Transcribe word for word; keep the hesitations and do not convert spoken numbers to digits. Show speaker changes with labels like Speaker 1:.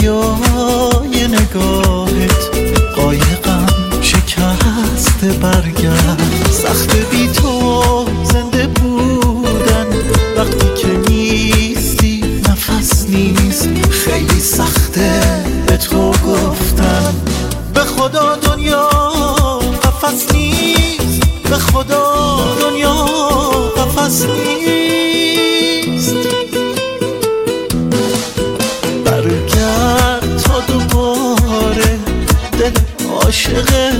Speaker 1: دریای نگاهت قایقم شکست برگرد. سخت بی تو زنده بودن وقتی که نیستی، نفس نیست خیلی سخته به تو گفتن. به خدا دنیا قفس نیست، به خدا دنیا قفس نیست. برگرد تا دوباره دل عاشق